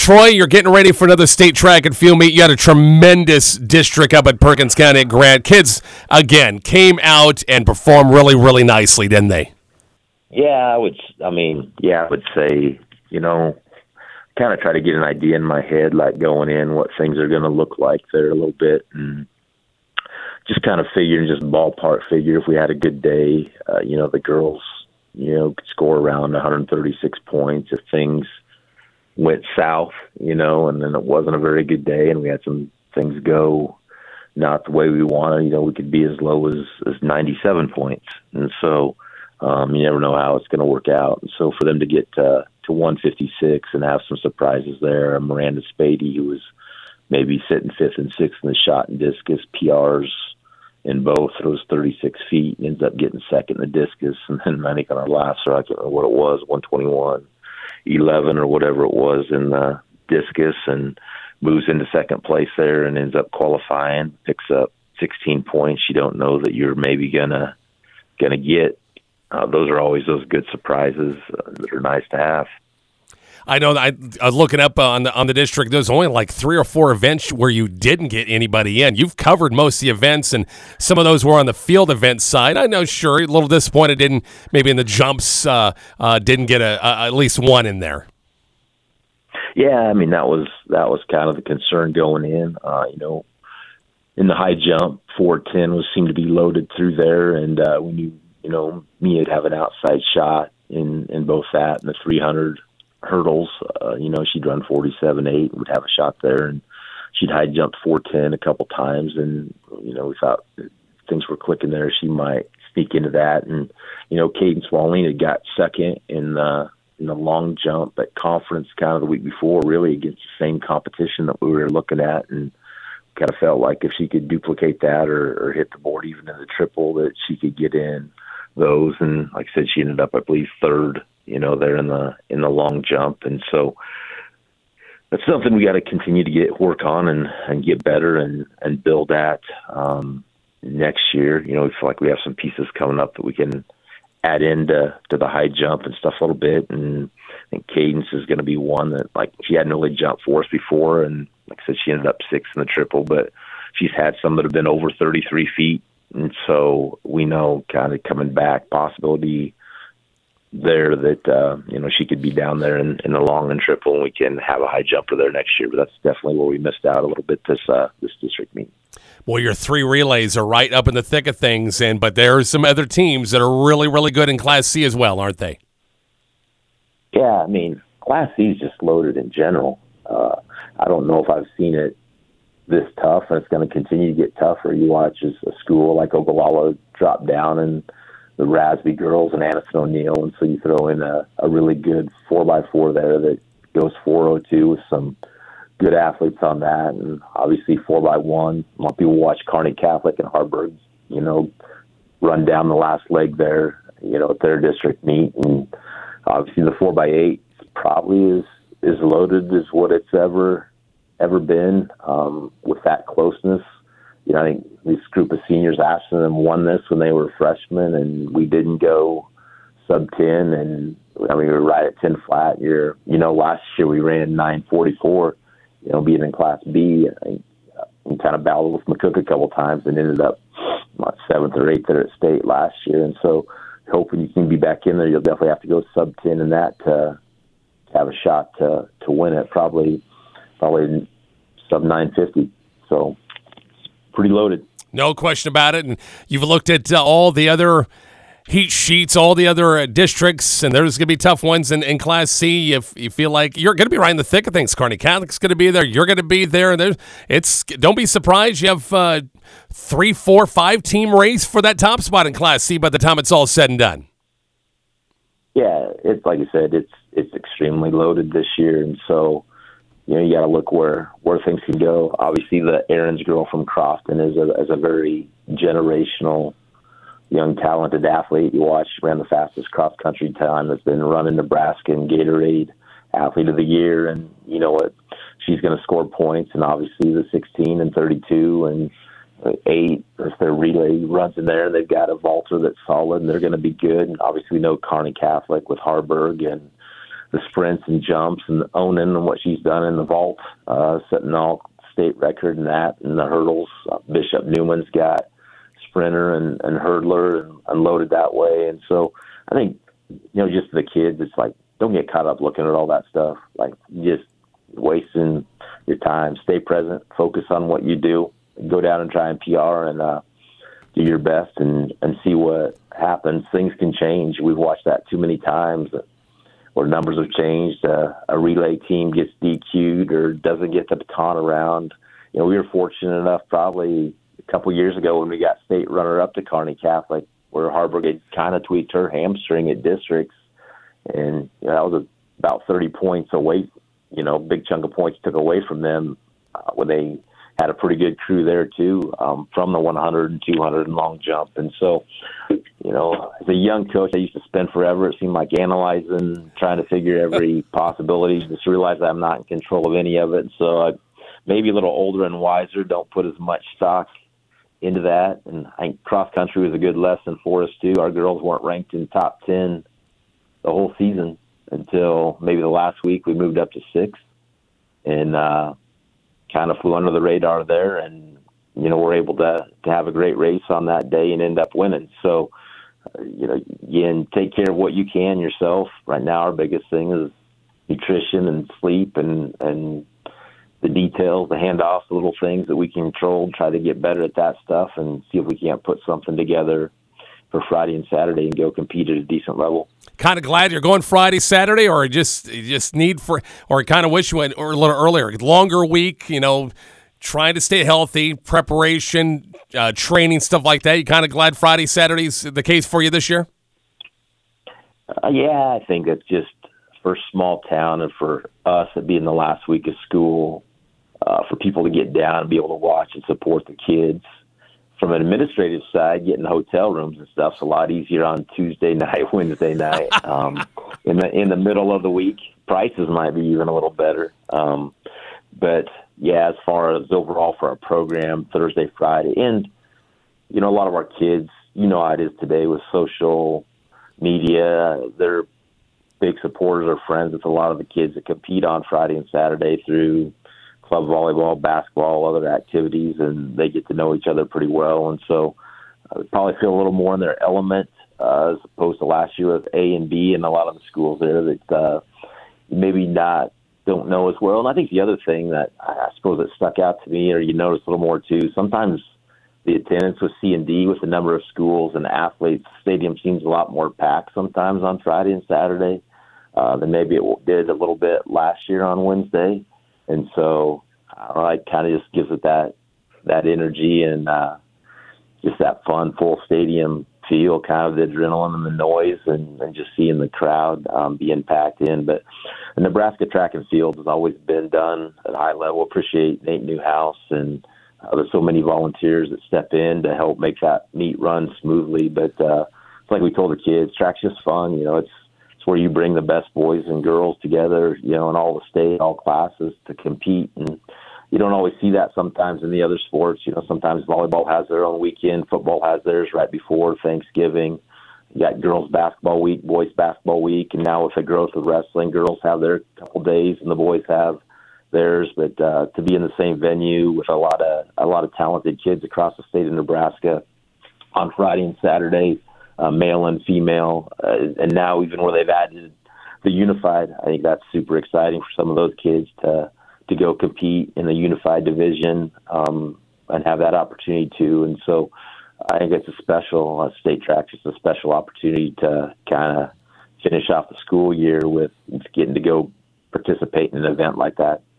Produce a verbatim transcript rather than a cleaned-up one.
Troy, you're getting ready for another state track and field meet. You had a tremendous district up at Perkins County at Grant. Kids, again, came out and performed really, really nicely, didn't they? Yeah, I would. I mean, yeah, I would say, you know, kind of try to get an idea in my head, like going in, what things are going to look like there a little bit, and just kind of figure, just ballpark figure, if we had a good day, uh, you know, the girls, you know, could score around one hundred thirty-six points. If things went south, you know, and then it wasn't a very good day and we had some things go not the way we wanted, you know, we could be as low as, as ninety-seven points. And so um, you never know how it's going to work out. And so for them to get uh, to one fifty-six and have some surprises there, Miranda Spady, who was maybe sitting fifth and sixth in the shot and discus, P Rs in both, throws thirty-six feet, and ends up getting second in the discus. And then I think on our last, or I can't remember what it was, one twenty-one eleven or whatever it was in the discus, and moves into second place there and ends up qualifying, picks up sixteen points you don't know that you're maybe gonna gonna get. Uh, those are always those good surprises uh, that are nice to have. I know that I, I was looking up on the on the district. There's only like three or four events where you didn't get anybody in. You've covered most of the events, and some of those were on the field event side. I know, sure, a little disappointed didn't maybe in the jumps uh, uh, didn't get a, a at least one in there. Yeah, I mean that was that was kind of the concern going in. Uh, you know, in the high jump, four ten was seemed to be loaded through there, and uh, we knew, you know, Mia'd have an outside shot in in both that and the three hundred. Hurdles. Uh, you know, she'd run forty-seven eight, would have a shot there, and she'd high jump four ten a couple times, and, you know, we thought things were clicking there. She might sneak into that. And, you know, Caden Swalling had got second in the, in the long jump at conference kind of the week before, really against the same competition that we were looking at, and kind of felt like if she could duplicate that or, or hit the board even in the triple, that she could get in those. And like I said, she ended up, I believe, third, you know, there in the in the long jump. And so that's something we got to continue to get work on and, and get better and, and build at um, next year. You know, we feel like we have some pieces coming up that we can add into to the high jump and stuff a little bit. And I think Cadence is going to be one that, like, she hadn't really jumped for us before, and like I said, she ended up sixth in the triple, but she's had some that have been over thirty-three feet. And so we know kind of coming back possibility there that, uh, you know, she could be down there in, in the long and triple, and we can have a high jumper there next year. But that's definitely where we missed out a little bit this uh, this district meet. Well, your three relays are right up in the thick of things, and but there are some other teams that are really, really good in Class C as well, aren't they? Yeah, I mean, Class C is just loaded in general. Uh, I don't know if I've seen it this tough, and it's going to continue to get tougher. You watch as a school like Ogallala drop down, and the Rasby girls and Anderson O'Neill, and so you throw in a, a really good four by four there that goes four oh two with some good athletes on that, and obviously four by one. A lot of people watch Kearney Catholic and Harburg, you know, run down the last leg there, you know, at their district meet, and obviously the four by eight probably is is loaded as what it's ever ever been um, with that closeness. You know, I think this group of seniors, Ashton, them won this when they were freshmen, and we didn't go sub ten, and I mean, we were right at ten flat. You're, you know, last year we ran nine forty-four, you know, being in Class B. I, I kind of battled with McCook a couple times and ended up what, seventh or eighth there at state last year. And so hoping you can be back in there, you'll definitely have to go sub ten in that to, to have a shot to, to win it, probably, probably sub nine fifty. So pretty loaded. No question about it. And you've looked at uh, all the other heat sheets, all the other uh, districts, and there's going to be tough ones in, in Class C. If you feel like you're going to be right in the thick of things, Kearney Catholic's going to be there. You're going to be there. There's, it's don't be surprised. You have uh, three, four, five team race for that top spot in Class C by the time it's all said and done. Yeah, it's like I said, it's it's extremely loaded this year, and so, you know, you got to look where, where things can go. Obviously, the Aaron's girl from Crofton is a, is a very generational, young, talented athlete. You watch, she ran the fastest cross-country time that's been run in Nebraska and Gatorade Athlete of the Year. And you know what? She's going to score points. And obviously the sixteen and thirty-two and eight, if their relay runs in there, they've got a vaulter that's solid, and they're going to be good. And obviously we know Kearney Catholic with Harburg and the sprints and jumps and owning what she's done in the vault, uh, setting all state record in that, and the hurdles. Uh, Bishop Newman's got sprinter and, and hurdler and unloaded that way. And so I think, you know, just the kids, it's like, don't get caught up looking at all that stuff. Like, just wasting your time. Stay present, focus on what you do, go down and try and P R and uh, do your best and, and see what happens. Things can change. We've watched that too many times where numbers have changed. Uh, a relay team gets D Q'd or doesn't get the baton around. You know, we were fortunate enough probably a couple years ago when we got state runner-up to Kearney Catholic, where Harburg had kind of tweaked her hamstring at districts, and you know, that was about thirty points away. You know, big chunk of points took away from them uh, when they had a pretty good crew there too, um, from the one hundred and two hundred and long jump. And so, you know, as a young coach, I used to spend forever, it seemed like, analyzing, trying to figure every possibility, just realize I'm not in control of any of it. So I, maybe a little older and wiser, don't put as much stock into that. And I think cross country was a good lesson for us too. Our girls weren't ranked in top ten the whole season until maybe the last week we moved up to sixth, and uh, kind of flew under the radar there. And, you know, we're able to, to have a great race on that day and end up winning. So, uh, you know, again, take care of what you can yourself. Right now, our biggest thing is nutrition and sleep and, and the details, the handoffs, the little things that we can control, try to get better at that stuff and see if we can't put something together for Friday and Saturday and go compete at a decent level. Kind of glad you're going Friday, Saturday, or just you just need for, or kind of wish you went or a little earlier, longer week. You know, trying to stay healthy, preparation, uh, training, stuff like that. You kind of glad Friday, Saturday's the case for you this year? Uh, yeah, I think it's just for small town and for us, it being the last week of school, uh, for people to get down and be able to watch and support the kids. From an administrative side, getting hotel rooms and stuff's a lot easier on Tuesday night, Wednesday night. Um, in the in the middle of the week, prices might be even a little better. Um, but yeah, as far as overall for our program, Thursday, Friday, and you know, a lot of our kids, you know how it is today with social media. They're big supporters or friends with a lot of the kids that compete on Friday and Saturday through club volleyball, basketball, other activities, and they get to know each other pretty well. And so uh, they probably feel a little more in their element uh, as opposed to last year with A and B and a lot of the schools there that uh, maybe not don't know as well. And I think the other thing that I suppose that stuck out to me, or you notice a little more too, sometimes the attendance with C and D with the number of schools and athletes, the stadium seems a lot more packed sometimes on Friday and Saturday uh, than maybe it did a little bit last year on Wednesday. And so uh, it kind of just gives it that that energy and uh, just that fun, full stadium feel, kind of the adrenaline and the noise and, and just seeing the crowd um, being packed in. But the Nebraska track and field has always been done at a high level. Appreciate Nate Newhouse, and uh, there's so many volunteers that step in to help make that meet run smoothly. But uh, it's like we told the kids, track's just fun. You know, it's where you bring the best boys and girls together, you know, in all the state, all classes to compete. And you don't always see that sometimes in the other sports. You know, sometimes volleyball has their own weekend, football has theirs right before Thanksgiving. You got girls basketball week, boys basketball week, and now with the growth of wrestling, girls have their couple days and the boys have theirs. But uh, to be in the same venue with a lot of a lot of talented kids across the state of Nebraska on Friday and Saturday, Uh, male and female, uh, and now even where they've added the unified, I think that's super exciting for some of those kids to to go compete in the unified division um, and have that opportunity too. And so I think it's a special uh, state track, just a special opportunity to kind of finish off the school year with getting to go participate in an event like that.